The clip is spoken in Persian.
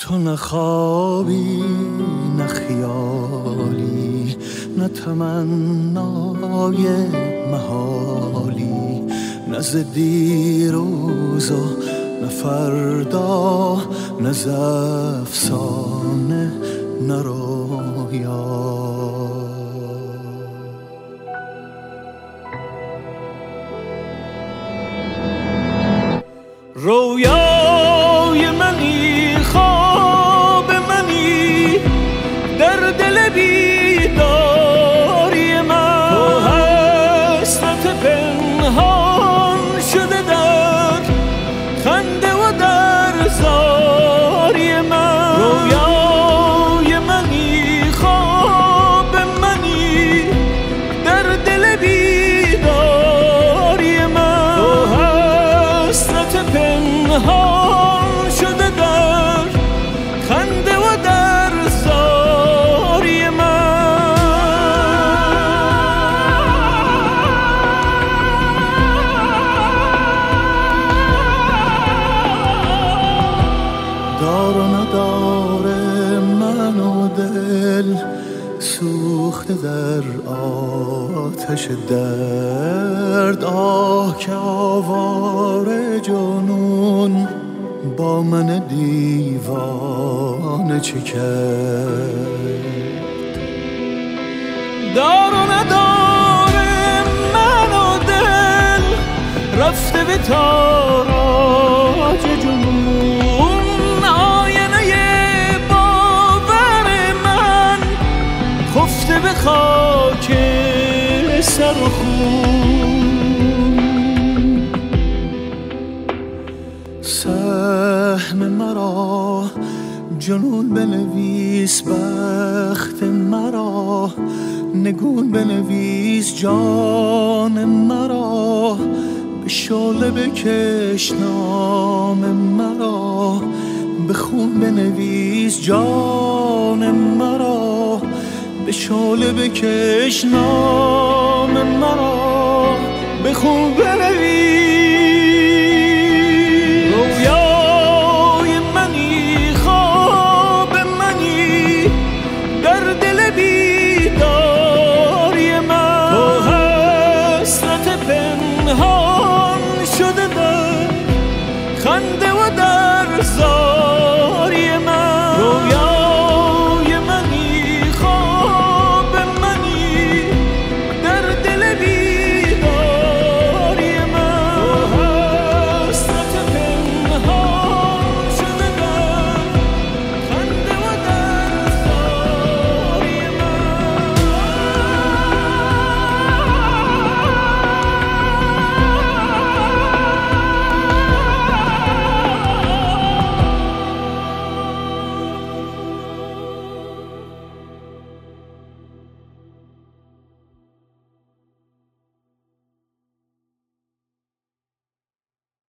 تو نه خوابی نه خیالی، نه تمنای محالی، نه ز دیروز و نه فردا، نه ز افسانه نه رویا. رویای منی، خواب منی، در دل بیداری من، تو حسرت پنهان شده در خنده و در زاری من. رویای منی، خواب منی، در دل بیداری من، تو حسرت پنهان شده در خنده و در زاری من. دار و نداره من و دل سوخته در آتش درد. آه که آواره جنون با من دیوانه چه کرد. دار و نداره من و دل رفته به تاراج جنون. آینه باور من خفته به خاک سر و خون. سهم مرا جنون بنویس، بخت مرا نگون بنویس، جان مرا به شعله بکش نام مرا، به خون بنویس جان مرا، به شعله بکش نام مرا، به خون بنویس